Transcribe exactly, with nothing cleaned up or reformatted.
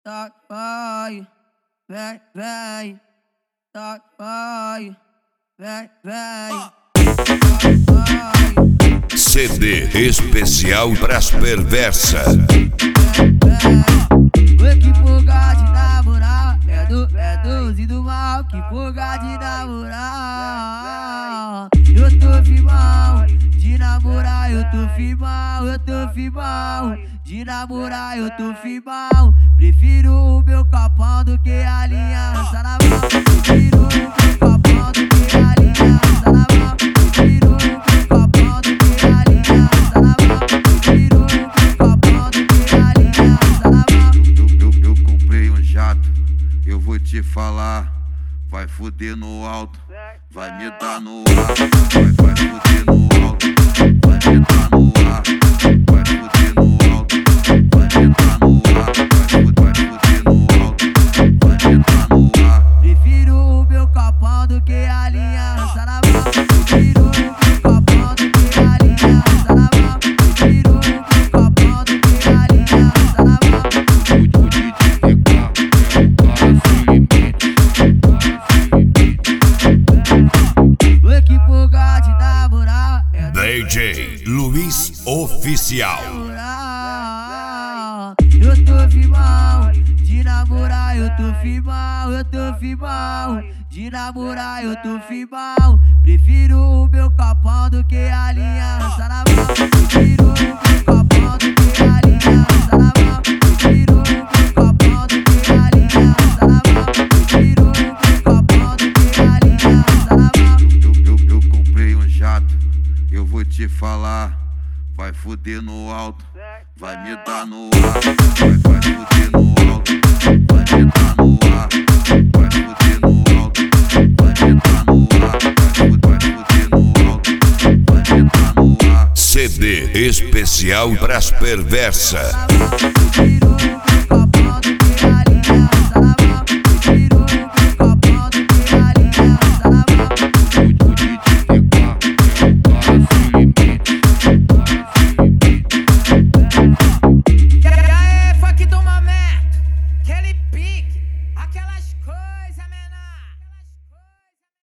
tá, vai, vem, vem, tá, vai, vem, vem. C D especial pras perversas. Oi, que fuga de namorar, é do, é dos e do mal, que fuga de namorar. Eu tô firmão, de namorar, eu tô firmão, eu tô firmão, de namorar, eu tô firmão. Prefiro o meu capão do que a aliança na mão. Prefiro o meu capão do que a aliança na mão. Prefiro o meu capão do que a aliança na mão. Prefiro o meu capão do que a aliança na mão. Eu, eu, eu comprei um jato, eu vou te falar. Vai fuder no alto, vai me dar no ar. Vai, vai fuder no alto, vai me dar no ar. Vai fuder no alto, vai me dar no ar. Vai fuder, vai fuder no alto, vai me dar no ar. Prefiro o meu capão do que a aliança na mão. Prefiro o meu capão do que a aliança na mão. Prefiro o meu capão do que a aliança na mão. O D J Fica é o cara sem limite. Oi, que fuga de namorar, é do D J Luiz Oficial. namorar. Eu tô firmão, de namorar, eu tô firmão, eu tô firmão, de namorar, eu tô firmão. Prefiro o meu capão do que a aliança na mão. Prefiro o meu capão do que a aliança na mão. Prefiro o meu capão do que a aliança na mão. Prefiro o meu capão do que a aliança na mão. Eu, eu, eu comprei um jato, eu vou te falar. Vai fuder no alto, vai me dar no ar. Vai, vai fuder no alto, vai me dar no ar. Vai fuder no alto, vai me dar no ar. Vai fuder, vai fuder no alto, vai me dar no ar. C D especial pras perversas. Prefiro o meu